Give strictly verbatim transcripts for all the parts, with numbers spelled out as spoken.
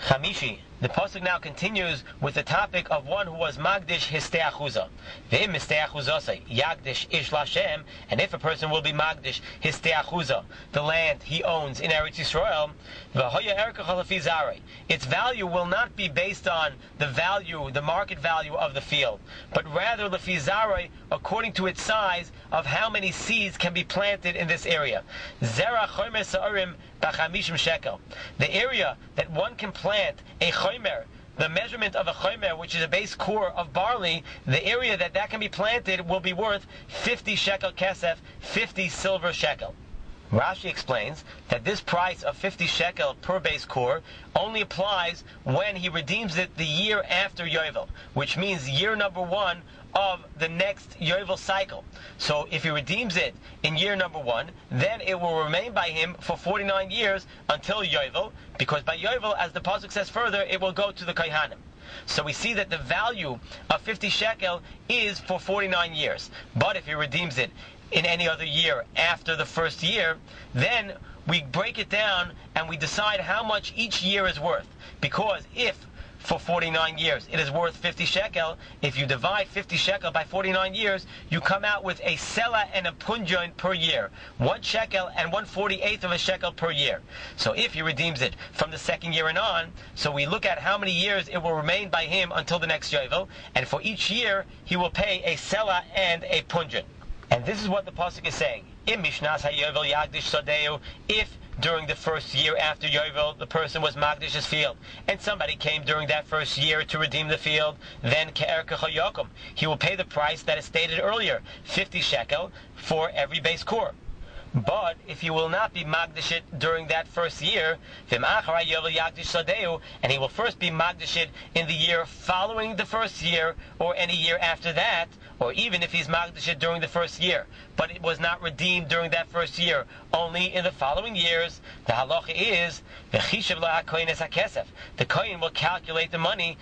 Chamishi. The pasuk now continues with the topic of one who was magdish histei achuza. V'im histei achuzosai yagdish ish lashem, and if a person will be magdish histei achuza, the land he owns in Eretz Yisrael, v'hoya erkacha lefi zarei, its value will not be based on the value, the market value of the field, but rather lefi zarei, according to its size of how many seeds can be planted in this area. Zera chomer sa'arim b'chamishim shekel. The area that one can plant a chomer, the measurement of a chomer, which is a base core of barley, the area that that can be planted will be worth fifty shekel kesef, fifty silver shekel. Rashi explains that this price of fifty shekel per base core only applies when he redeems it the year after Yovel, which means year number one of the next Yovel cycle. So if he redeems it in year number one, then it will remain by him for forty-nine years until Yovel, because by Yovel, as the pasuk says further, it will go to the Kohanim. So we see that the value of fifty shekel is for forty-nine years. But if he redeems it in any other year after the first year, then we break it down and we decide how much each year is worth. Because if for forty-nine years it is worth fifty shekel, if you divide fifty shekel by forty-nine years, you come out with a sela and a punjon per year, one shekel and one forty-eighth of a shekel per year. So if he redeems it from the second year and on, so we look at how many years it will remain by him until the next Yovel, and for each year he will pay a sela and a punjon. And this is what the pasuk is saying. Im mishnas hayovel yagdish sadeu, if during the first year after Yovel the person was magdish his field, and somebody came during that first year to redeem the field, then ke'erka chayokum, he will pay the price that is stated earlier, fifty shekel for every base core. But if he will not be magdish it during that first year, and he will first be magdish it in the year following the first year, or any year after that, or even if he's magdish it during the first year, but it was not redeemed during that first year, only in the following years, the halacha is, the kohen will calculate the money,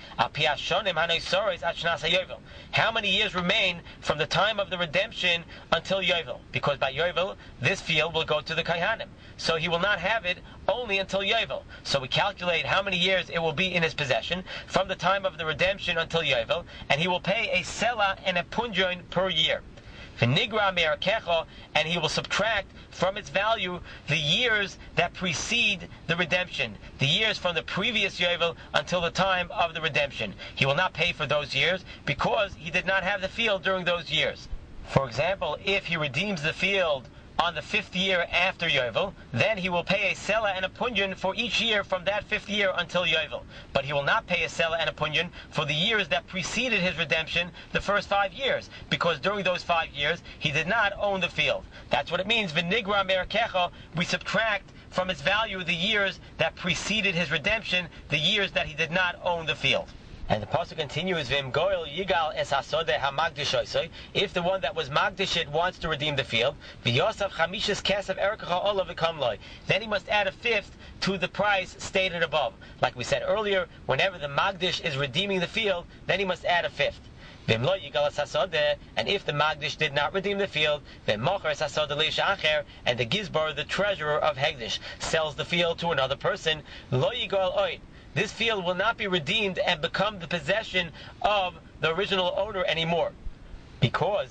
how many years remain from the time of the redemption until Yovel, because by Yovel, this field will go to the Kohanim. So he will not have it only until Yovel. So we calculate how many years it will be in his possession from the time of the redemption until Yovel, and he will pay a sela and a punjon per year. And he will subtract from its value the years that precede the redemption, the years from the previous Yovel until the time of the redemption. He will not pay for those years because he did not have the field during those years. For example, if he redeems the field on the fifth year after Yovel, then he will pay a sela and a punyon for each year from that fifth year until Yovel. But he will not pay a sela and a punyon for the years that preceded his redemption, the first five years, because during those five years he did not own the field. That's what it means, v'nigra merkecha, we subtract from its value the years that preceded his redemption, the years that he did not own the field. And the pasuk continues, "V'im goel yigal es hasodeh hamagdishoisoi." If the one that was magdishit wants to redeem the field, v'yosaf chamishas kesef erkacha olav v'kamloi, then he must add a fifth to the price stated above. Like we said earlier, whenever the magdish is redeeming the field, then he must add a fifth. And if the magdish did not redeem the field, and the gizbar, the treasurer of Hegdish, sells the field to another person, lo yigal oid, this field will not be redeemed and become the possession of the original owner anymore. Because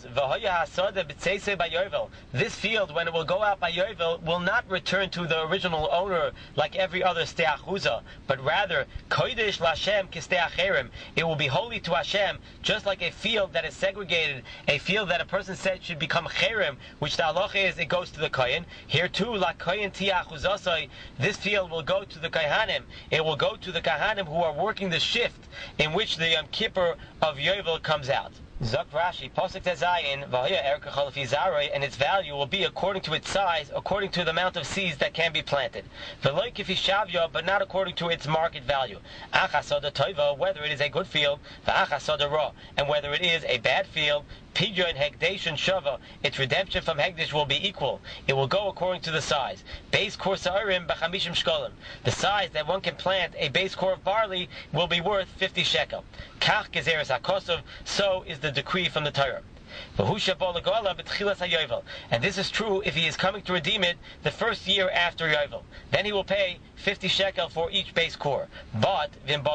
this field, when it will go out by Yovel, will not return to the original owner like every other stei achuza, but rather kodesh lashem k'stei acherim. It will be holy to Hashem, just like a field that is segregated, a field that a person said should become cherim, which the halacha is it goes to the kohen. Here too, la kohen tia achuzosai, this field will go to the kohanim. It will go to the kohanim who are working the shift in which the Yom Kippur of Yovel comes out. Zok Rashi, Posuk Tezayin, V'hoya erka chalafi zarei, and its value will be according to its size, according to the amount of seeds that can be planted. V'loi kifi shavya, but not according to its market value. Achasoda toiva, whether it is a good field, v'achasoda ra, and whether it is a bad field. Pidyon hegdeshon shava, its redemption from hegdish will be equal. It will go according to the size. Base core sa'irim b'chamishim shkolim. The size that one can plant a base core of barley will be worth fifty shekel. Kach gezeres hakosov, so is the decree from the Torah. And this is true if he is coming to redeem it the first year after Yovel. Then he will pay fifty shekel for each base core. But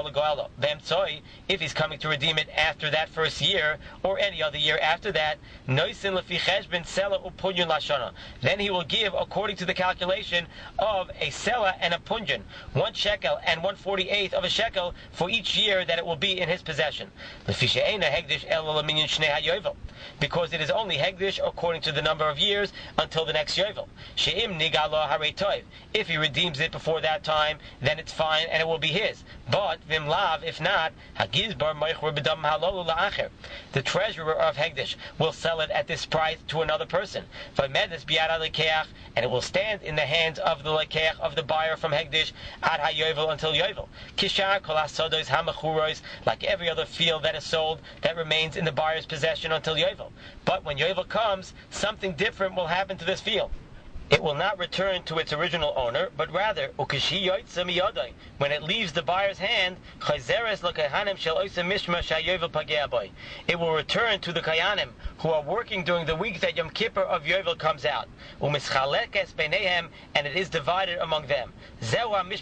if he's coming to redeem it after that first year or any other year after that, then he will give according to the calculation of a sela and a punjan, one shekel and one forty-eighth of a shekel for each year that it will be in his possession. Because it is only hegdish according to the number of years until the next Yovel. If he redeems it before that time, then it's fine and it will be his. But vimlav, if not, the treasurer of hegdish will sell it at this price to another person, and it will stand in the hands of the lekeach, of the buyer from hegdish, ad hayovel, until yovel. Kishar kol hasodos hamachuros, like every other field that is sold that remains in the buyer's possession until yovel. But when yovel comes, something different will happen to this field. It will not return to its original owner, but rather, when it leaves the buyer's hand, it will return to the kayanim who are working during the week that Yom Kippur of Yovel comes out, and it is divided among them. This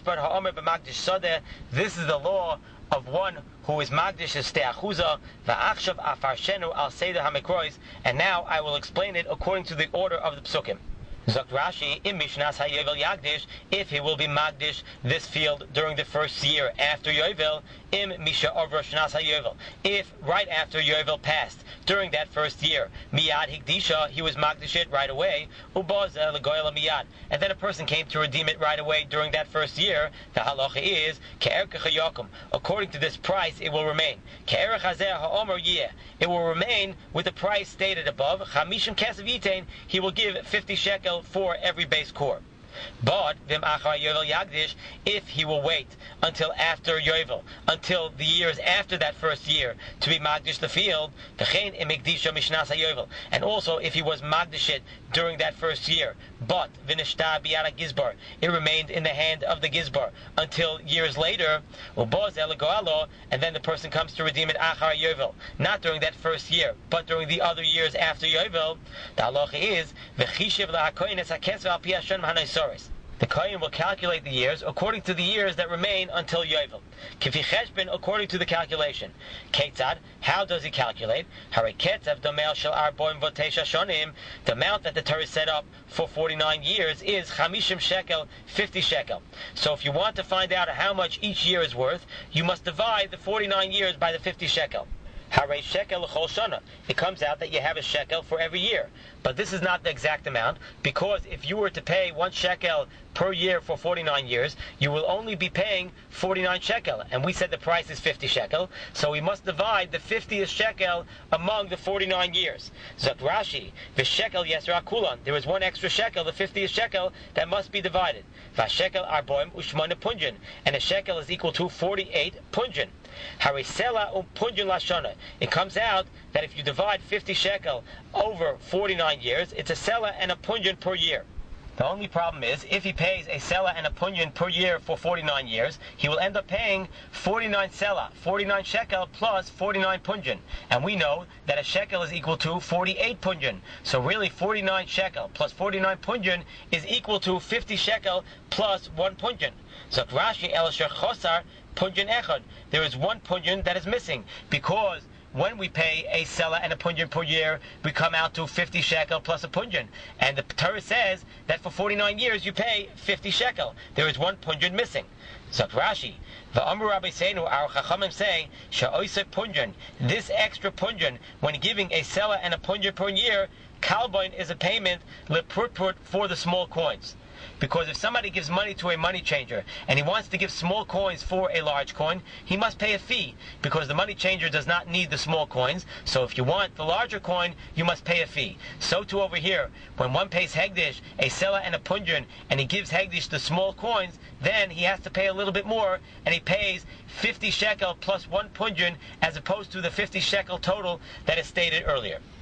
is the law of one who is Magdish Histei Achuza, va'achshav afarshenu al seder hamikrois, and now I will explain it according to the order of the psukim. Zok Rashi, in Mishnas HaYovel Yagdish, if he will be Magdish this field during the first year after Yovel, im Misha of Shnas HaYovel, if right after Yovel passed, during that first year, Miyad Higdisha, he was Magdish it right away, Ubaza Legoyla Miyad, and then a person came to redeem it right away during that first year, the halacha is, Ke'er Kechayakum, according to this price it will remain. Ke'er Chazer Ha'omer Yeh, it will remain with the price stated above, Chamishim Kesav Yitain, he will give fifty shekel for every base core. But vim achar Yovel Yagdish, if he will wait until after Yovel, until the years after that first year, to be Magdish the field, v'chein imigdisha mishnas haYovel, and also if he was Magdish it during that first year, but v'nishta biyad Gizbar, it remained in the hand of the Gizbar until years later, uboz elegoalo, and then the person comes to redeem it achar Yovel, not during that first year, but during the other years after Yovel, the halacha is v'chishiv lahakoyin es hakesv al pi Hashem hanaisor. The Kohen will calculate the years according to the years that remain until Yovel. Kifi Cheshbon, according to the calculation. Ketzad, how does he calculate? Hare Ketzav Domel Shel Arboim Votesha Shonim, the amount that the Torah set up for forty-nine years is Chamishim Shekel, fifty shekel. So if you want to find out how much each year is worth, you must divide the forty-nine years by the fifty shekel. Hare shekel l'chol shana. It comes out that you have a shekel for every year. But this is not the exact amount, because if you were to pay one shekel per year for forty-nine years, you will only be paying forty-nine shekel. And we said the price is fifty shekel, so we must divide the fiftieth shekel among the forty-nine years. Zok Rashi, the shekel yesra kulan. There is one extra shekel, the fiftieth shekel, that must be divided. Vashekel arboim ushmona punjan. And a shekel is equal to forty-eight punjan. Harisela um punjan lashana. It comes out that if you divide fifty shekel over forty-nine years, it's a sela and a punjan per year. The only problem is, if he pays a sela and a punyan per year for forty-nine years, he will end up paying forty-nine sela, forty-nine shekel plus forty-nine punyan. And we know that a shekel is equal to forty-eight punyan. So really forty-nine shekel plus forty-nine punyan is equal to fifty shekel plus one punyan. So Rashi el asher chosar punyan echad. There is one punyan that is missing, because when we pay a sela and a punyan per year, we come out to fifty shekel plus a punyan. And the Torah says that for forty-nine years you pay fifty shekel. There is one punyan missing. Zok Rashi, V'amru Rabbi Seinu, our Chachamim say, Sha'oisek punyan, this extra punyan, when giving a sela and a punyan per year, kalboin is a payment lepurpurt for the small coins. Because if somebody gives money to a money changer and he wants to give small coins for a large coin, he must pay a fee, because the money changer does not need the small coins. So if you want the larger coin, you must pay a fee. So too over here, when one pays Hegdish, a sela and a punjan, and he gives Hegdish the small coins, then he has to pay a little bit more, and he pays fifty shekel plus one punjan, as opposed to the fifty shekel total that is stated earlier.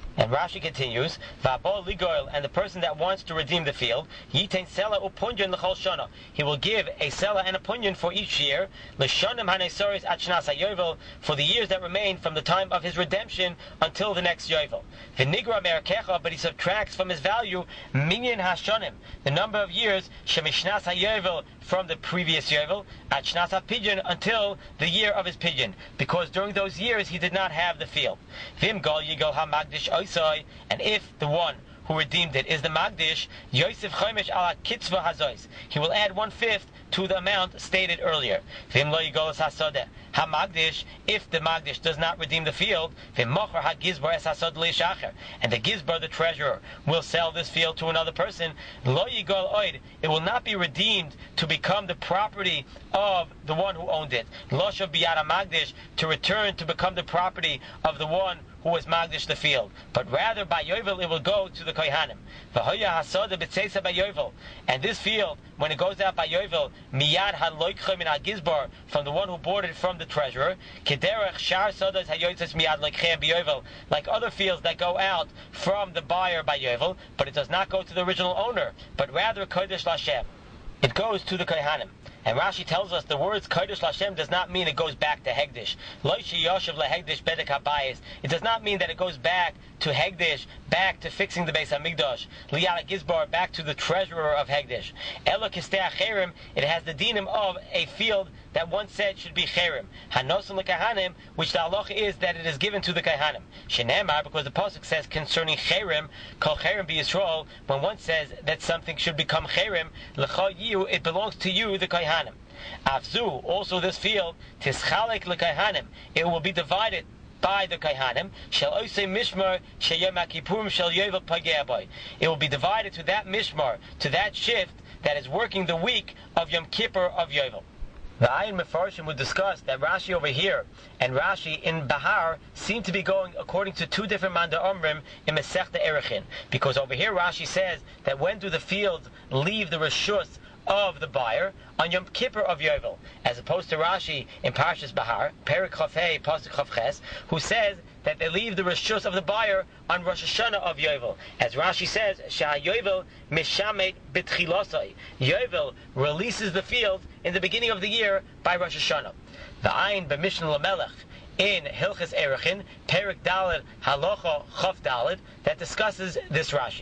And Rashi continues, V'abol ligoil, and the person that wants to redeem the field, yitain sela upunyan l'chol shana. He will give a sela and a punyan for each year, l'shanim hanesoris at shnas hayovel, for the years that remain from the time of his redemption until the next yovel. V'nigra me'arkecha, but he subtracts from his value minyan hashanim, the number of years shemishnas hayovel, from the previous yovel, at shnas hapidyon, until the year of his pidyon, because during those years he did not have the field. Vim gol yigol hamagdish oisai, and if the one who redeemed it is the Magdish, Yosef Chomesh ala Kitzvah Hazois, he will add one-fifth to the amount stated earlier. Vim lo yigolas hasodeh ha-Magdish, if the Magdish does not redeem the field, vim mocher ha-Gizbar es hasod le'ishacher, and the Gizbar, the treasurer, will sell this field to another person, lo yigol oid, it will not be redeemed to become the property of the one who owned it. Lo shav biyad ha-Magdish, to return to become the property of the one who was magdish the field, but rather by Yovel it will go to the Kohanim. V'hoya hasoda b'tzeisa by Yovel, and this field, when it goes out by Yovel, miyad haloikcha min hagizbar, from the one who bought it from the treasurer, kederech shar sodas hayotzes miyad loikchem b'Yovel, like other fields that go out from the buyer by Yovel, but it does not go to the original owner, but rather kodesh lashem. It goes to the Kohanim. And Rashi tells us the words Kodesh Lashem does not mean it goes back to Hegdish. Loishi Yoshev LeHegdish Bedek HaBayis. It does not mean that it goes back to Hegdish, back to fixing the Beis HaMikdash. Liyala Gizbar, back to the treasurer of Hegdish. Elo Kistei HaCherim, it has the dinim of a field that once said should be Cherim. Hanosim LeKahanim, which the halacha is that it is given to the Kahanim. Shenemar, because the pasuk says concerning Cherim, Kol Cherim B'Yisrael, when one says that something should become Cherim, L'cha Yiu, it belongs to you, the Kahanim. Avzu, also this field, Tischalek LeKahanim, it will be divided by the Kohanim. Shel Osei Mishmar Sheyom HaKippurim Shel Yovel Pageh Boy. It will be divided to that Mishmar, to that shift that is working the week of Yom Kippur of Yovel. The Ayin Mefarshim would discuss that Rashi over here and Rashi in Bahar seem to be going according to two different Manda Omrim in Masechta Erechin, because over here Rashi says that when do the fields leave the Reshus of the buyer? On Yom Kippur of Yovel, as opposed to Rashi in Parshas Bahar, Perik Chafei Pasuk Chavches, who says that they leave the Reshus of the buyer on Rosh Hashanah of Yovel. As Rashi says, Shah Yovel Mishamet B'tchilosai. Yovel releases the field in the beginning of the year by Rosh Hashanah. The Ayin B'Mishnah Lamelech in Hilchas Erechin, Perik Daled Halacha Chaf Daled, that discusses this Rashi.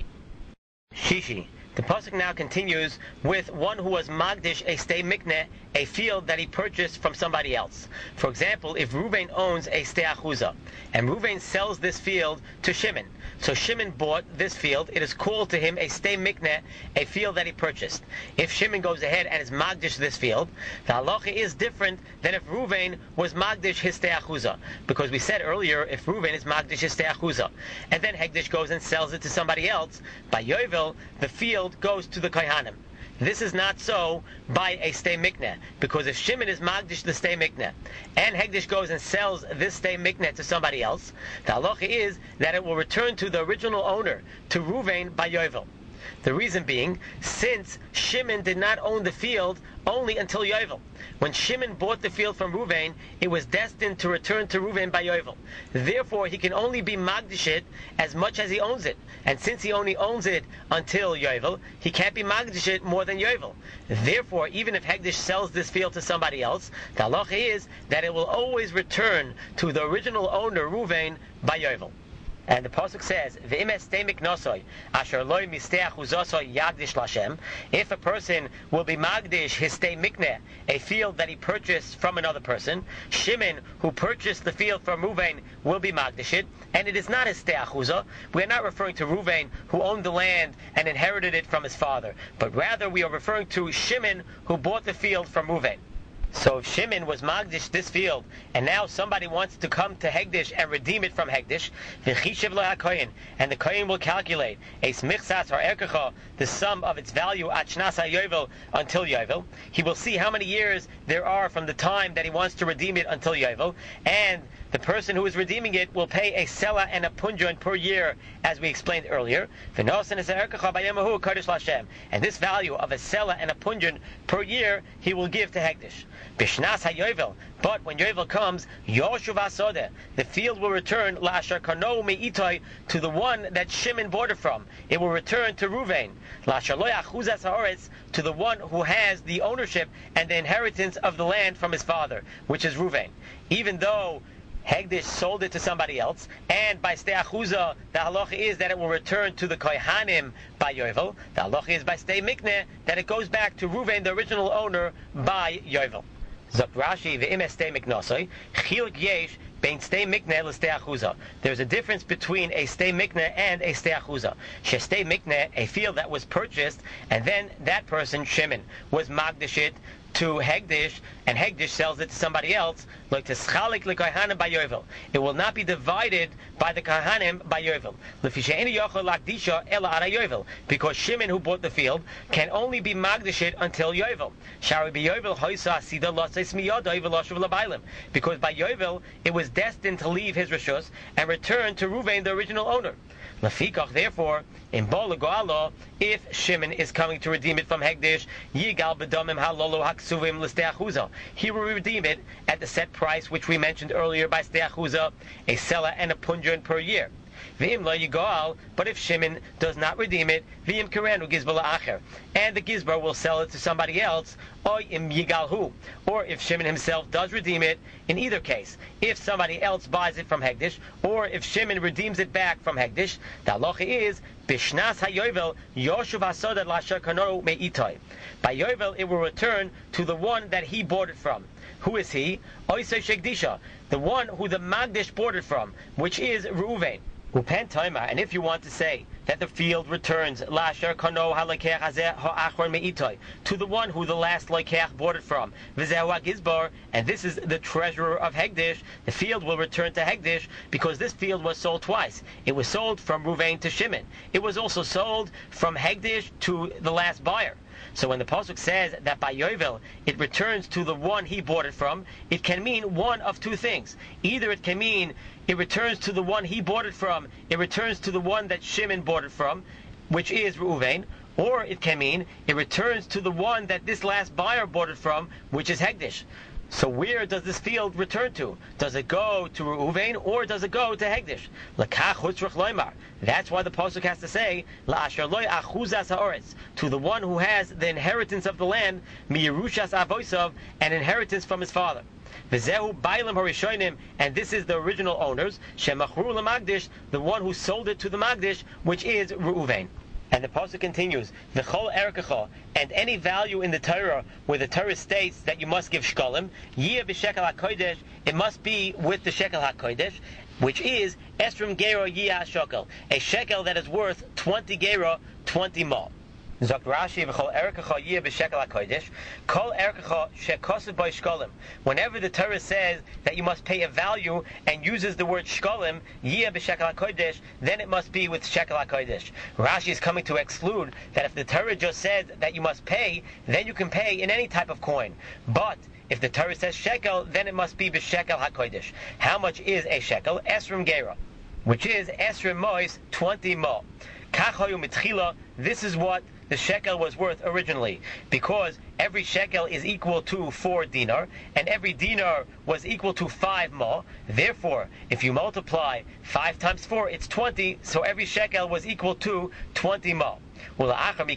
Shishi. The pasuk now continues with one who was magdish a stei mikneh, a field that he purchased from somebody else. For example, if Reuven owns a stei achuzah, and Reuven sells this field to Shimon, so Shimon bought this field, it is called to him a stei mikneh, a field that he purchased. If Shimon goes ahead and is magdish this field, the halacha is different than if Reuven was magdish his stei achuzah, because we said earlier, if Reuven is magdish his stei achuzah, and then Hegdish goes and sells it to somebody else, by Yovel, the field goes to the Kohanim. This is not so by a stei mikneh, because if Shimon is magdish the stei mikneh, and Hegdish goes and sells this stei mikneh to somebody else, the halacha is that it will return to the original owner, to Reuven by Yovel. The reason being, since Shimon did not own the field only until Yovel. When Shimon bought the field from Reuven, it was destined to return to Reuven by Yovel. Therefore, he can only be magdish it as much as he owns it. And since he only owns it until Yovel, he can't be magdish it more than Yovel. Therefore, even if Hegdish sells this field to somebody else, the halacha is that it will always return to the original owner, Reuven, by Yovel. And the pasuk says, if a person will be magdish his stei mikneh, a field that he purchased from another person, Shimon, who purchased the field from Reuven, will be magdish it, and it is not his stei achuzah. We are not referring to Reuven, who owned the land and inherited it from his father, but rather we are referring to Shimon, who bought the field from Reuven. So if Shimon was magdish this field, and now somebody wants to come to Hegdish and redeem it from Hegdish, v'chishev lo hakohen, and the kohen will calculate a smichsas or erkecha, the sum of its value at shnas hayovel until Yovel. He will see how many years there are from the time that he wants to redeem it until Yovel, and the person who is redeeming it will pay a sela and a punjon per year, as we explained earlier. And this value of a sela and a punjon per year he will give to Hegdish. Bishnas hayovel. But when Yovel comes, Yoshuv Asodeh, the field will return Lashar Karno Meitoi to the one that Shimon bought it from. It will return to Ruvain. Lashar Lo Yachuzas Haaretz, to the one who has the ownership and the inheritance of the land from his father, which is Ruvain. Even though Hegdish sold it to somebody else, and by Stei Achuza, the halacha is that it will return to the Kohanim by Yovel. The halacha is by Stei Mikneh that it goes back to Ruvain, the original owner, by Yovel. Zok Rashi ve'im estei miknosoi chiluk yesh bein stei mikneh l'stei achuza. There's a difference between a stei mikneh and a stei achuza. She stei mikneh, a field that was purchased, and then that person Shimon was magdish it to Hegdish, and Hegdish sells it to somebody else, like to schalik l'kohanim by Yovel. It will not be divided by the kohanim by Yovel. L'fishe'eni yochel lakdisha ela ara Yovel, because Shimon, who bought the field, can only be magdish it until Yovel. Shari be Yovel hoisa asida l'seis miyada v'loshuv l'bailim, because by Yovel it was destined to leave his rishus and return to Ruvain, the original owner. Lafikach, therefore, in Bo Legoalo, if Shimon is coming to redeem it from Hegdish, Yigal B'domim Halolo Haksuvim L'Stei Achuza, he will redeem it at the set price which we mentioned earlier by Stei Achuza, a seller and a punjan per year. V'im lo yigal, but if Shimon does not redeem it, v'im kerenu gizbar la'acher, and the gizbar will sell it to somebody else, or im yigalhu, or if Shimon himself does redeem it, in either case, if somebody else buys it from Hegdish, or if Shimon redeems it back from Hegdish, the halacha is, bishnas hayovel yoshuv hasoda l'asher kano me'itoi. By Yovel, it will return to the one that he bought it from. Who is he? Oisei Shegdisha, the one who the Magdish bought it from, which is Reuven. Upen Taima, and if you want to say that the field returns Lasher Kano Halakech Hazeh Ha'achron Me'itoi, to the one who the last Lekech bought it from, V'zehu Gizbar, and this is the treasurer of Hegdish, the field will return to Hegdish because this field was sold twice. It was sold from Ruvain to Shimon. It was also sold from Hegdish to the last buyer. So when the pasuk says that by Yovel it returns to the one he bought it from, it can mean one of two things. Either it can mean it returns to the one he bought it from, it returns to the one that Shimon bought it from, which is Reuven, or it can mean it returns to the one that this last buyer bought it from, which is Hegdish. So where does this field return to? Does it go to Reuven or does it go to Hegdish? Lakach hutzrach loymar. That's why the pasuk has to say la'asher loy achuzas ha'oretz, to the one who has the inheritance of the land, miyerushas avoisav, an inheritance from his father. V'zehu bailim harishonim, and this is the original owners, shemachru l'magdish, the one who sold it to the Magdish, which is Reuven. And the pasuk continues, V'chol erkecha, and any value in the Torah where the Torah states that you must give shkolim, yeh b'shekel hakodesh, it must be with the shekel hakodesh, which is esrim gero yeh shekel, a shekel that is worth twenty gero, twenty mal. Zok Rashi v'chol erkecha yeh b'shekel hakodesh, kol erkecha shekosav by shkolim. Whenever the Torah says that you must pay a value and uses the word shkolim, yeh b'shekel hakodesh, then it must be with shekel hakodesh. Rashi is coming to exclude that if the Torah just says that you must pay, then you can pay in any type of coin. But if the Torah says shekel, then it must be b'shekel hakodesh. How much is a shekel? Esrim gera, which is esrim mois, twenty mo. Kachayu mitchila. This is what the shekel was worth originally, because every shekel is equal to four dinar, and every dinar was equal to five ma. Therefore, if you multiply five times four, it's twenty, so every shekel was equal to twenty ma. Well,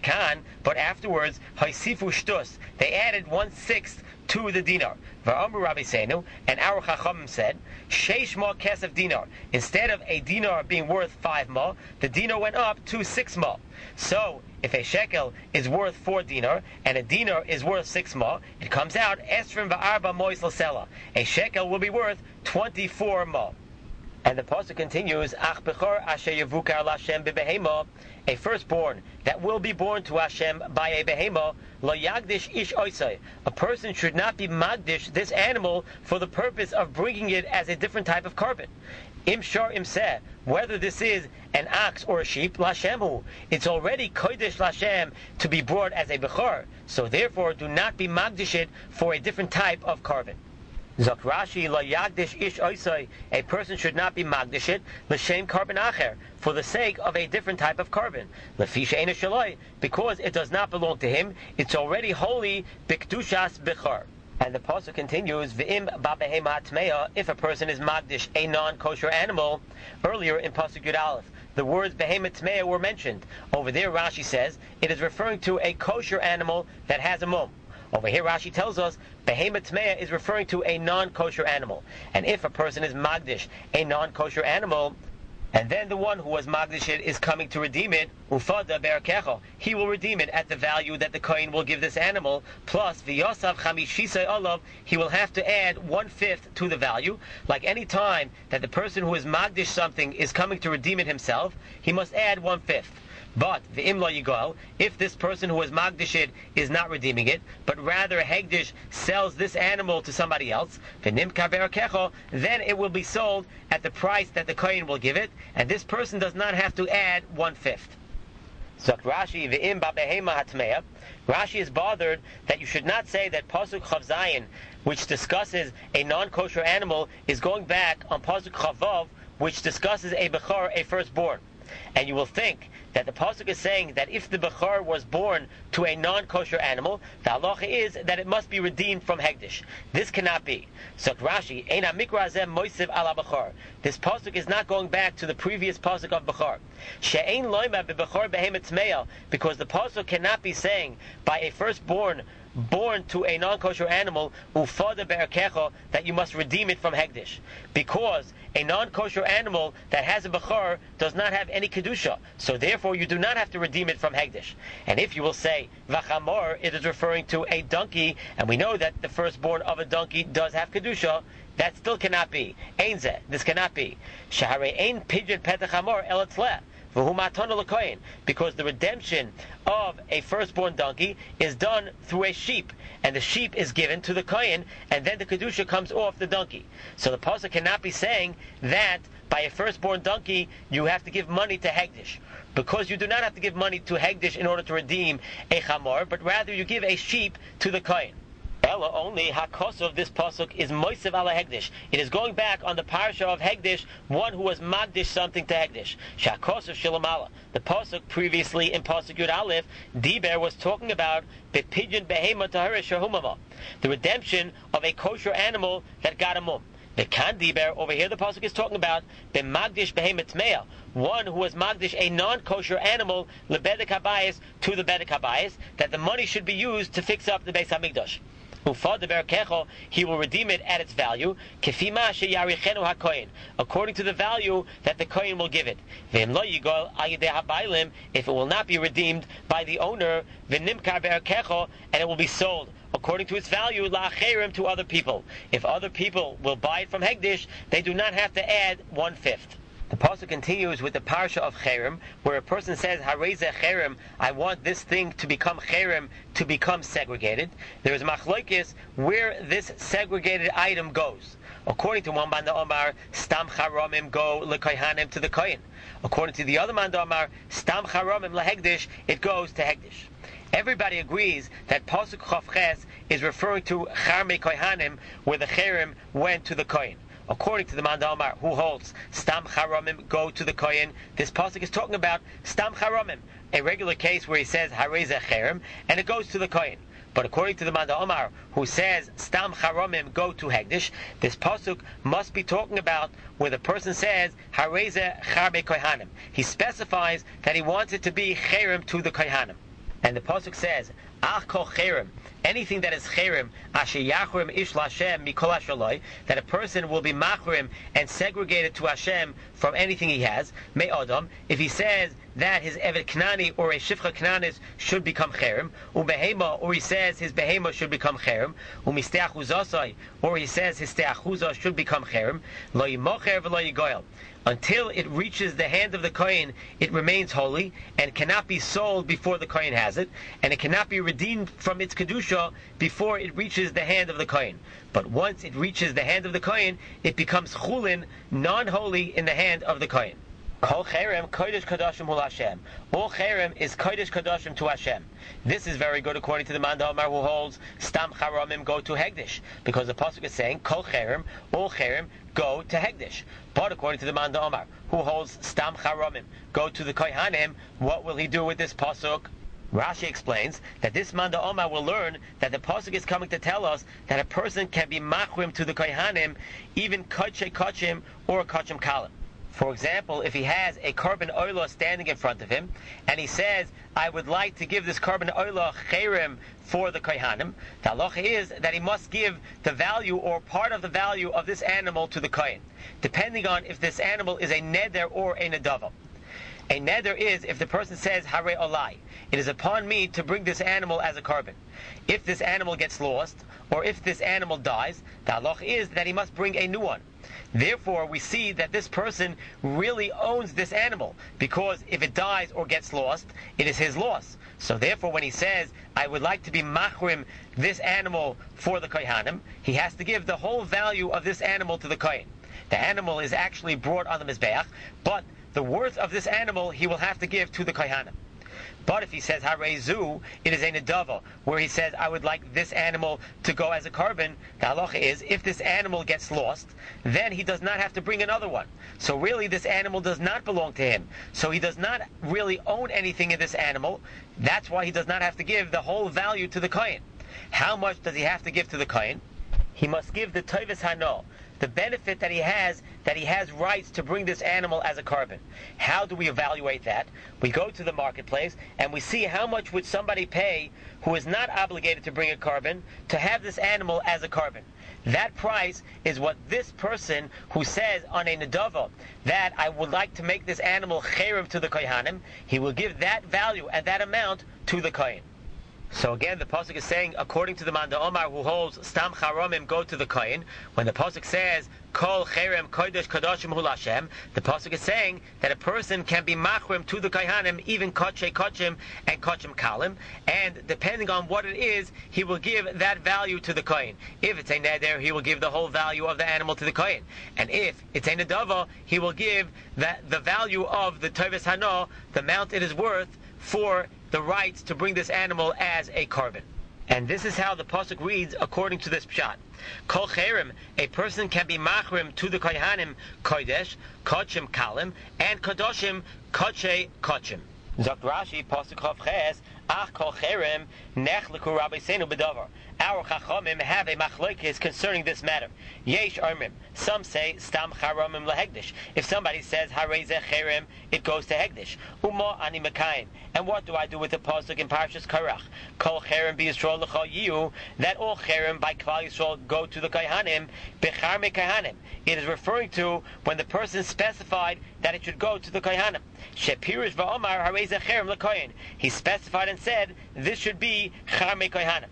but afterwards, haisifu shtus, they added one-sixth to the dinar. V'amru Rabbi Seinu, and our Chachamim said, sheish ma kesef dinar. Instead of a dinar being worth five ma, the dinar went up to six ma. So, if a shekel is worth four dinar, and a dinar is worth six ma, it comes out, esrim v'arba mois l'sela. A shekel will be worth twenty-four ma. And the pasuk continues, Ach bechor asher yevukar l'Hashem b'behema, a firstborn that will be born to Hashem by a behema, lo yagdish ish oisai. A person should not be magdish this animal for the purpose of bringing it as a different type of carbon. Im shor im seh, whether this is an ox or a sheep, l'Hashemhu, it's already kodesh l'Hashem to be brought as a bechor, so therefore do not be magdish it for a different type of carbon. Zok Rashi, lo yagdish ish oisai, a person should not be magdish it, l'shem carbon acher, for the sake of a different type of carbon. Lefi she'ena shaloi, because it does not belong to him, it's already holy, b'kdushas bechor. And the pasuk continues, V'im ba'behema hatmeya, if a person is magdish, a non-kosher animal. Earlier in pasuk Yud Aleph, the words behema tmeya were mentioned. Over there, Rashi says, it is referring to a kosher animal that has a mum. Over here, Rashi tells us, behema tmeya is referring to a non-kosher animal. And if a person is magdish, a non-kosher animal, and then the one who was magdish it is coming to redeem it, ufada be'arkecho, he will redeem it at the value that the kohen will give this animal, plus v'yosav chamishisai olav, he will have to add one-fifth to the value. Like any time that the person who is magdish something is coming to redeem it himself, he must add one-fifth. But v'im lo yigal, if this person who is magdish it is not redeeming it, but rather hegdish sells this animal to somebody else, v'nimkar be'arkecho, then it will be sold at the price that the kohen will give it, and this person does not have to add one-fifth. So Rashi, v'im ba'behema hatmeya, Rashi is bothered that you should not say that pasuk Chav Zayin, which discusses a non-kosher animal, is going back on pasuk Chavav, which discusses a bechor, a firstborn. And you will think that the pasuk is saying that if the bechor was born to a non-kosher animal, the halacha is that it must be redeemed from hegdish. This cannot be. So Rashi, Eina mikra hazeh moisiv ala bechor. This pasuk is not going back to the previous pasuk of bechor. She'ein loima bebechor behemet tmeya, because the pasuk cannot be saying by a firstborn born to a non-kosher animal, ufada be'arkecho, that you must redeem it from hegdish, because a non-kosher animal that has a bechor does not have any kedusha, so therefore you do not have to redeem it from hegdish. And if you will say v'chamor, it is referring to a donkey, and we know that the firstborn of a donkey does have kedusha, that still cannot be. Ein zeh, this cannot be. Shaharei ein pidyon petach hamor el etzleh, because the redemption of a firstborn donkey is done through a sheep, and the sheep is given to the kohen, and then the kedusha comes off the donkey. So the pasuk cannot be saying that by a firstborn donkey you have to give money to hegdish, because you do not have to give money to hegdish in order to redeem a chamor, but rather you give a sheep to the kohen. Ella, only hakos of this pasuk is moisev ala hegdish. It is going back on the parsha of hegdish, one who was magdish something to hegdish. Shakos of shilamala. The pasuk previously in pasuk Yud Aleph, Diber was talking about bepidyon behema tahara shahumama, the redemption of a kosher animal that got a mum. The kan diber, over here the pasuk is talking about the magdish behema tmeya, one who was magdish a non-kosher animal lebedek habayis, to the bedek habayis, that the money should be used to fix up the Beis Hamikdash. He will redeem it at its value, according to the value that the kohen will give it. If it will not be redeemed by the owner, and it will be sold according to its value to other people. If other people will buy it from hegdish, they do not have to add one-fifth. The pasuk continues with the parsha of cherem, where a person says, "Hareze cherem, I want this thing to become cherem, to become segregated." There is machlokes where this segregated item goes. According to one Manda Omar, stam charomim go lekohanim, to the kohen. According to the other Manda Omar, stam charomim lehegdish, it goes to hegdish. Everybody agrees that pasuk Chav Ches is referring to charmei kohanim, where the cherem went to the kohen. According to the Manda Omar, who holds stam charomim go to the kohen, this pasuk is talking about stam charomim, a regular case where he says hareze cherem, and it goes to the kohen. But according to the Manda Omar, who says stam charomim go to hegdish, this pasuk must be talking about where the person says hareze charbe kohanim. He specifies that he wants it to be cherem to the kohanim. And the pasuk says, Ach kol cherem, anything that is cherem, asher yachrim ish l'Hashem mikol ashaloi, that a person will be machrim and segregated to Hashem from anything he has. Me adam, if he says that his evet knani or a shifcha knanis should become cherem, ubehema, or he says his behema should become cherem, umisteach uzasai, or he says his steach uzah should become cherem, lo yimocher v'lo yigoyel. Until it reaches the hand of the kohen, it remains holy and cannot be sold before the kohen has it, and it cannot be redeemed from its kedusha before it reaches the hand of the kohen. But once it reaches the hand of the kohen, it becomes chulin, non-holy, in the hand of the kohen. Kol cherem kodesh kadashim hu Hashem. All cherem is kodesh kadashim to Hashem. This is very good according to the Manda Omar, who holds stam charomim go to hegdish, because the pasuk is saying kol cherem, all cherem go to hegdish. But according to the Manda Omar, who holds stam charomim go to the kohanim, what will he do with this pasuk? Rashi explains that this Manda Omar will learn that the pasuk is coming to tell us that a person can be machrim to the kohanim, even kodshe kodshim or kodshim kalim. For example, if he has a korban oila standing in front of him, and he says, I would like to give this korban oila cherem for the kohanim, the halacha is that he must give the value or part of the value of this animal to the kohen, depending on if this animal is a neder or a nedava. A neder is if the person says, Hare olai, it is upon me to bring this animal as a korban. If this animal gets lost, or if this animal dies, the halach is that he must bring a new one. Therefore, we see that this person really owns this animal, because if it dies or gets lost, it is his loss. So therefore, when he says, I would like to be machrim this animal for the kohanim, he has to give the whole value of this animal to the kohen. The animal is actually brought on the mizbeach, but the worth of this animal he will have to give to the kohanim. But if he says harezu, it is a nedava, where he says, I would like this animal to go as a korban. The halacha is, if this animal gets lost, then he does not have to bring another one. So really this animal does not belong to him. So he does not really own anything in this animal. That's why he does not have to give the whole value to the kohen. How much does he have to give to the kohen? He must give the toivus hano, the benefit that he has, that he has rights to bring this animal as a korban. How do we evaluate that? We go to the marketplace and we see how much would somebody pay who is not obligated to bring a korban to have this animal as a korban. That price is what this person who says on a nedava that I would like to make this animal cherem to the kohanim, he will give that value and that amount to the kohen. So again, the pasuk is saying, according to the Manda Omar who holds stam charomim go to the kohen, when the pasuk says kol cherem kodesh kadoshim hu Lashem, the pasuk is saying that a person can be machrim to the kohanim, even kodshe kodshim and kodshim kalim, and depending on what it is, he will give that value to the kohen. If it's a neder, he will give the whole value of the animal to the kohen, and if it's a nedava, he will give that the value of the toivus hano, the amount it is worth for the rights to bring this animal as a korban. And this is how the pasuk reads according to this pshat. Kol cherem, a person can be machrim to the kohanim kodesh, kodshim kalim, and kadoshim kodshe kodshim. Zok Rashi, pasuk chav ches, ach kol cherem nechleku rabbeinu bedavar. Our chachamim have a machlokes concerning this matter. Yesh armim. Some say stam charomim lehegdish. If somebody says hareze cherem, it goes to hegdish. Uma ani mekayin. And what do I do with the pasuk in Parshas Korach? Kol cherem b'Yisrael l'chol yiyu. That all cherem by Klal Yisrael go to the kohanim. Bechar mekahanim. It is referring to when the person specified that it should go to the kohanim. Shepirish va'omar hareze cherem lekoyin. He specified and said this should be char mekohanim.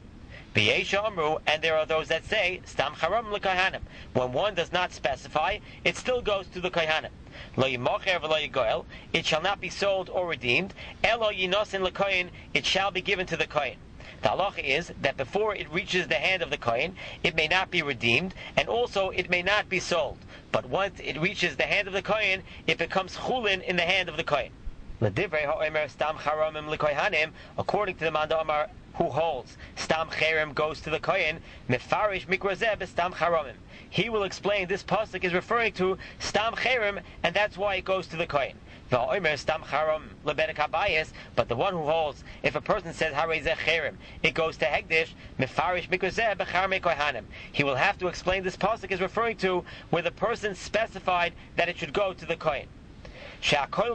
And there are those that say stam charam l'kohanim. When one does not specify, it still goes to the kohanim. Lo yimocher v'lo yigoel. It shall not be sold or redeemed. Elo yinosin l'kohen. It shall be given to the kohen. The halacha is that before it reaches the hand of the kohen, it may not be redeemed, and also it may not be sold. But once it reaches the hand of the kohen, it becomes chulin in the hand of the kohen. L'divrei ha'omer stam charamim l'kohanim. According to the Manda Omar who holds stam cherem goes to the kohen, mefarish mikrazeh stam charamim. He will explain this pasuk is referring to stam cherem, and that's why it goes to the kohen. Stam charam lebedek habayis, but the one who holds, if a person says harezeh cherem, it goes to hegdish, mefarish mikrazeh bechar mekohanim. He will have to explain this pasuk is referring to where the person specified that it should go to the kohen. Because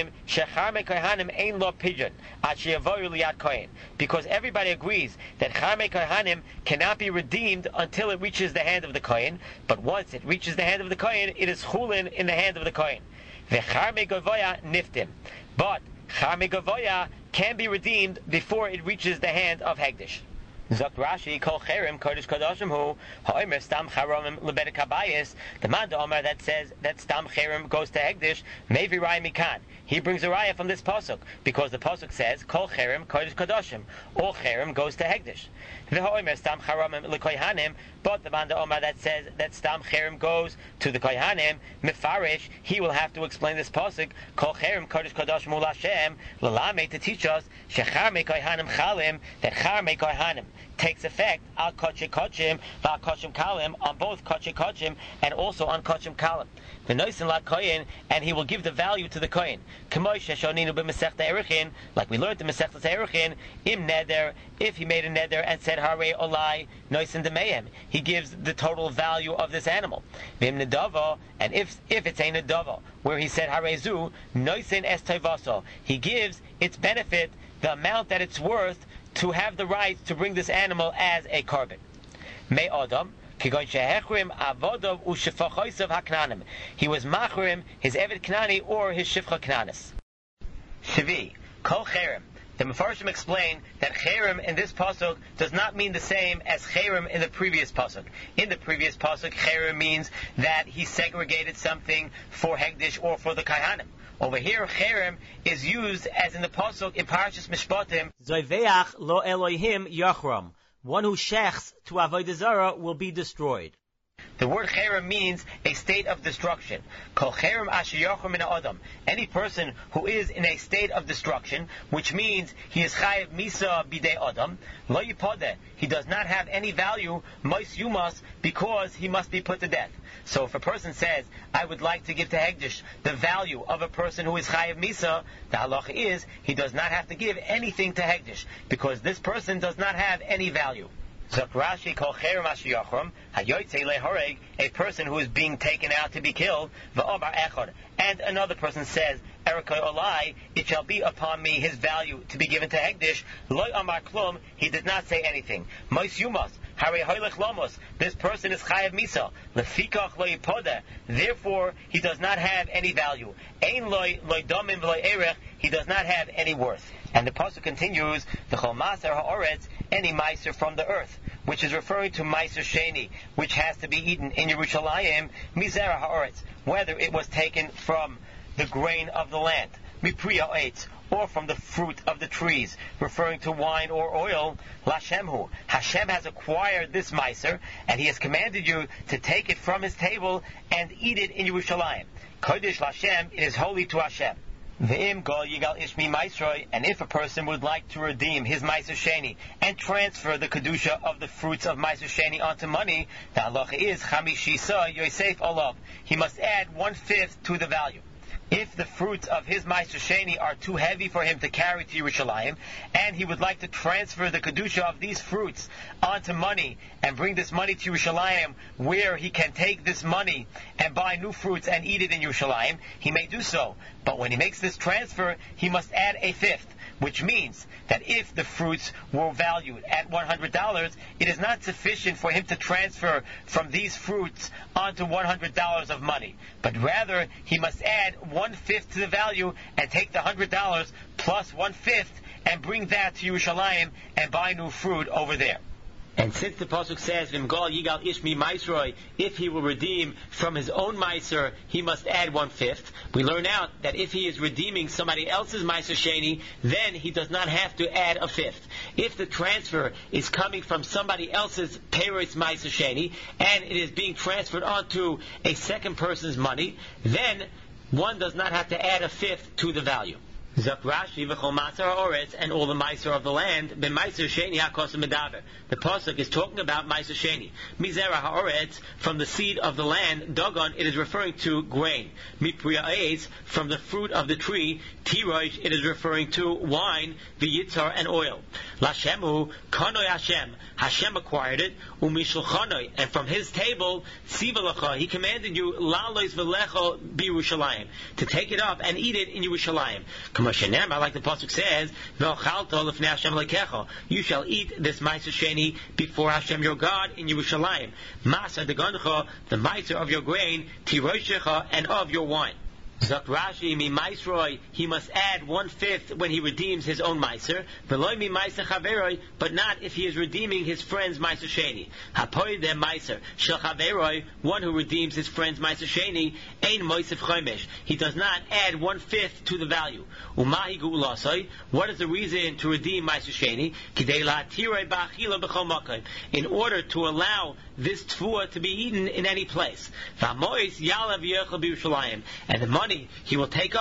everybody agrees that Charmei Kohanim cannot be redeemed until it reaches the hand of the Kohen, but once it reaches the hand of the Kohen, it is chulin in the hand of the Kohen. V'Charmei Gavoya niftim. But Charmei Gavoya can be redeemed before it reaches the hand of Hegdish. Zok Rashi, Kol Cherem Kodesh Kadoshim Hu Ha'omer Stam Charomim Lebedek Habayis. The Manda Omer that says that Stam Cherem goes to Hegdish, Mevi Raya Mikan. He brings a raya from this pasuk because the pasuk says Kol Cherem Kodesh Kadoshim. All Cherem goes to Hegdish. The Ha'omer Stam Charomim LeKohanim. But the Manda Omer that says that Stam Cherem goes to the Kohanim, Mefarish, he will have to explain this pasuk Kol Cherem Kodesh Kadoshim Ul Hashem Lalame to teach us Shechar Me Kohanim Chalim that Char Me Kohanim. takes effect al koche kochim val kochim kalim, on both koche kochim and also on kochim kalim. The noisin la koyin, and he will give the value to the koyin. K'moy sheshoninu b'mesechta erichin, like we learned in Masechta Erichin, im neder, if he made a neder and said hare olai noisin demeim, he gives the total value of this animal. Vim nedava, and if if it's a nedava where he said hare zu noisin es toivaso, he gives its benefit, the amount that it's worth, to have the right to bring this animal as a carbon. Me adam. He was machrim his Eved Knani or his Shifcha Knanis. Shvi, Kol Cherem. The Mefarshim explain that Cherem in this pasuk does not mean the same as Cherem in the previous pasuk. In the previous pasuk, Cherem means that he segregated something for Hegdish or for the Kaihanim. Over here, Cherem is used as in the pasuk in Parashas Mishpatim. Zoveach lo Elohim yachram. One who shechs to Avodah Zarah will be destroyed. The word cherem means a state of destruction. Kol cherem asher yachar min ha'adam. Any person who is in a state of destruction, which means he is chayav misa bidei adam, lo yipodeh, he does not have any value, mois yumas, because he must be put to death. So if a person says, I would like to give to Hegdish the value of a person who is chayav misa, the halacha is, he does not have to give anything to Hegdish, because this person does not have any value. Rashi called cherem asher yachram hayotzei lehoreg, a person who is being taken out to be killed, v'obar echad, and another person says, Erikoi olai, it shall be upon me his value to be given to Hegdish, loy amar klum, he did not say anything. Mois yumas, hare hoylech lomos, this person is chayav misa, lefikach lo yipodeh, therefore he does not have any value. Ein loy loy domim v'loy erech, he does not have any worth. And the pasuk continues, the chol maser ha'oretz, any meiser from the earth, which is referring to meiser sheni, which has to be eaten in Yerushalayim, mizera ha'oretz, whether it was taken from the grain of the land, mipriya eitz, or from the fruit of the trees, referring to wine or oil, lashemhu. Hashem has acquired this meiser, and He has commanded you to take it from His table and eat it in Yerushalayim. Kodesh Lashem, it is holy to Hashem. V'im gol yigal ishmi maisroi, and if a person would like to redeem his meiser sheni and transfer the kedusha of the fruits of meiser sheni onto money, the halacha is chamishisa yosef olav. He must add one fifth to the value. If the fruits of his meiser sheni are too heavy for him to carry to Yerushalayim, and he would like to transfer the kedusha of these fruits onto money and bring this money to Yerushalayim, where he can take this money and buy new fruits and eat it in Yerushalayim, he may do so. But when he makes this transfer, he must add a fifth, which means that if the fruits were valued at one hundred dollars, it is not sufficient for him to transfer from these fruits onto one hundred dollars of money, but rather he must add one-fifth to the value and take the one hundred dollars plus one-fifth and bring that to Yerushalayim and buy new fruit over there. And since the pasuk says, "V'mgal yigal ishmi maisroi," if he will redeem from his own meiser, he must add one fifth. We learn out that if he is redeeming somebody else's meiser sheni, then he does not have to add a fifth. If the transfer is coming from somebody else's peiros meiser sheni and it is being transferred onto a second person's money, then one does not have to add a fifth to the value. Zak Rashi v'chol maser ha'oretz, and all the meiser of the land, b'meiser sheni ha'kosim medaver. The pasuk is talking about meiser sheni. Mizera ha'oretz, from the seed of the land, dogon, it is referring to grain. Mipriya eitz, from the fruit of the tree. Tirosh, it is referring to wine, v'yitzar, and oil. Lashemu, kanoi Hashem, Hashem acquired it. Umishulchanoi, and from His table, tzivalacha, He commanded you, lalois v'lecho b'Yerushalayim, to take it up and eat it in Yerushalayim. Like the pasuk says, you shall eat this meiser sheni before Hashem your God in Yerushalayim. Masa degancha, the meiser of your grain, tiroshecha, and of your wine. Zak Rashi, mi maisroi, he must add one-fifth when he redeems his own meiser, v'loi mi meiser chaveroi, but not if he is redeeming his friend's meiser sheni. Hapoi de meiser, shel chaveroi, one who redeems his friend's meiser sheni, ein moisef chomesh, he does not add one-fifth to the value. Umahi gu'ulasoi, what is the reason to redeem meiser sheni? Kidei la'atiroi ba'achila b'chol makom, in order to allow this tfuah to be eaten in any place. V'amois yalav yechel b'Yerushalayim, and the money he will take up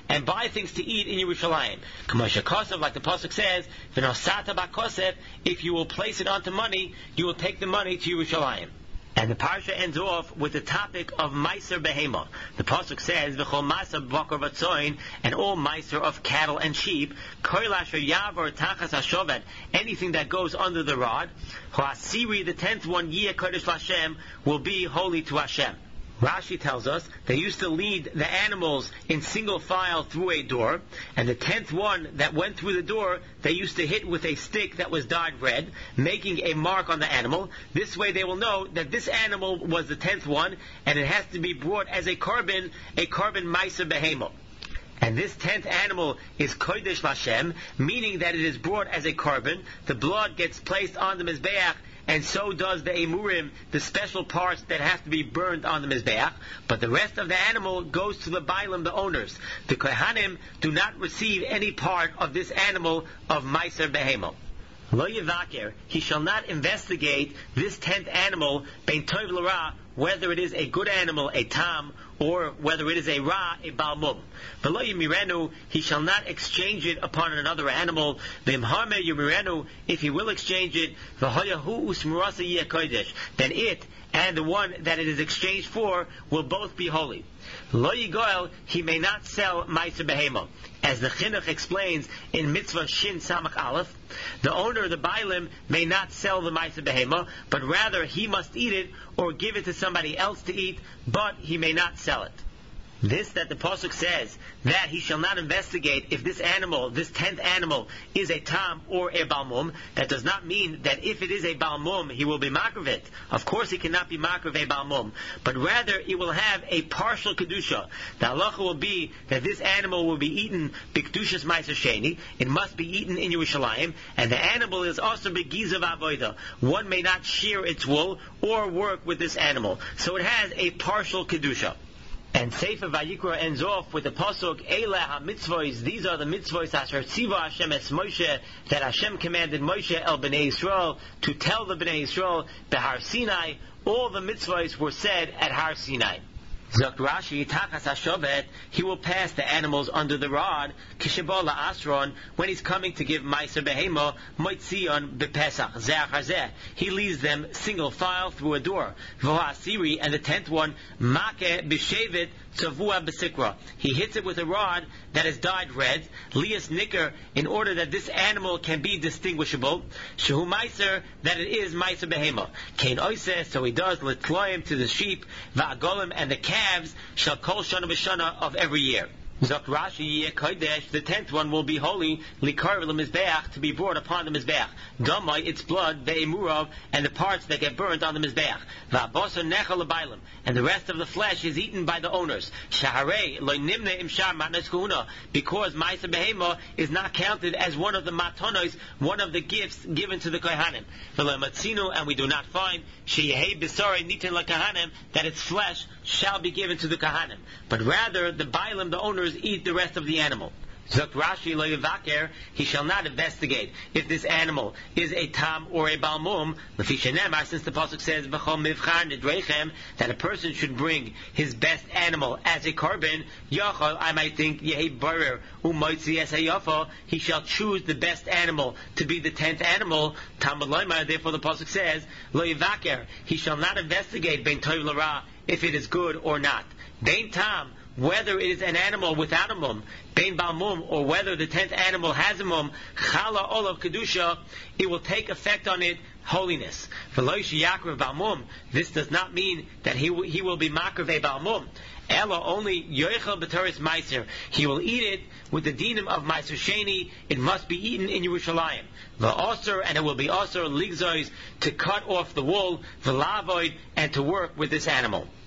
and buy things to eat in Yerushalayim. K'moshe Kosov, like the pasuk says, v'nosata ba'kosef, if you will place it onto money, you will take the money to Yerushalayim. And the parsha ends off with the topic of Meiser Behema. The pasuk says, "V'chol Meiser B'akar V'tzoin," and all Meiser of cattle and sheep, Kol asher Yavor Tachas Hashovet, anything that goes under the rod, Ha'asiri, the tenth one, Yeh Kodesh Lashem, will be holy to Hashem. Rashi tells us they used to lead the animals in single file through a door, and the tenth one that went through the door, they used to hit with a stick that was dyed red, making a mark on the animal. This way they will know that this animal was the tenth one, and it has to be brought as a carbon, a carbon Meiser Behema. And this tenth animal is Kodesh Lashem, meaning that it is brought as a carbon. The blood gets placed on the Mizbeach, and so does the emurim, the special parts that have to be burned on the mizbeach. But the rest of the animal goes to the bailim, the owners. The kohanim do not receive any part of this animal of meiser behema. Lo yevaker, he shall not investigate this tenth animal, bein tov l'ra, whether it is a good animal, a tam, or whether it is a ra, a balmum. V'lo yimirenu, he shall not exchange it upon another animal. V'imharme yimirenu, if he will exchange it, v'hoyahu usmurasa yeh kodesh, then it and the one that it is exchanged for will both be holy. Lo yigoel, he may not sell meiser behema. As the Chinuch explains in Mitzvah Shin Samach Aleph, the owner, the bailim, may not sell the meiser behema, but rather he must eat it or give it to somebody else to eat, but he may not sell it. This that the pasuk says that he shall not investigate if this animal, this tenth animal, is a tam or a balmum. That does not mean that if it is a balmum, he will be makrav it. Of course, he cannot be makrav a balmum, but rather it will have a partial kedusha. The halacha will be that this animal will be eaten b'kedushas meiser sheni. It must be eaten in Yerushalayim, and the animal is also begizav avoda. One may not shear its wool or work with this animal, so it has a partial kedusha. And Sefer Vayikra ends off with the pasuk Eila ha-mitzvos. These are the mitzvos asher tziva Hashem es Moshe, that Hashem commanded Moshe el Bnei Yisrael to tell the Bnei Yisrael behar Sinai. All the mitzvos were said at Har Sinai. Zok Rashi, Tachas HaShovet, he will pass the animals under the rod, Kishebola Asron, when he's coming to give Meiser Behema, Moitzion Bepesach, Zeh Hazeh. He leads them single file through a door. Vohasiri, and the tenth one, Make B'Shevet Tzavua B'Sikra. He hits it with a rod that is dyed red, Lias Nicker, in order that this animal can be distinguishable. Shehu Meiser, that it is Meiser Behema. Kain Oiseh, so he does, Litloim to the sheep, Va'agolim, and the calves, shall kol shana b'shana of every year. Zok Rashi, Yeh Kodesh, the tenth one will be holy, likar l'mizbeach, to be brought upon the mizbeach. Damai, its blood, ve'emurav, and the parts that get burnt on the mizbeach. Va'bosa nechal l'bailim, and the rest of the flesh is eaten by the owners. Shaharei lo nimne imshar matnas kuhuna, because meiser behema is not counted as one of the matonos, one of the gifts given to the kohanim. V'lematzinu, and we do not find sheyehei b'sarei nitin lakahanim, that its flesh shall be given to the kohanim, but rather the bailim, the owners, eat the rest of the animal. Zok Rashi lo yevaker, he shall not investigate if this animal is a tam or a balmum. Lefi shenemar, since the pasuk says v'chol mivchar nidreichem, that a person should bring his best animal as a carbon. Yachol, I might think yehi barer umoitzi es hayafa, he shall choose the best animal to be the tenth animal. Tam b'loymar, therefore the pasuk says lo yevaker, he shall not investigate bein tov l'ra, if it is good or not. Bein tam, whether it is an animal without a mum, bein bal mum, or whether the tenth animal has a mum, chala olav kedusha, it will take effect on it holiness. V'lo yakrav bal mum, this does not mean that he will, he will be makrav a bal mum. Ella, only yoichel b'toris meiser, he will eat it with the dinim of meiser sheni. It must be eaten in Yerushalayim. V'aser, and it will be aser ligzois, to cut off the wool, v'lavoid, and to work with this animal.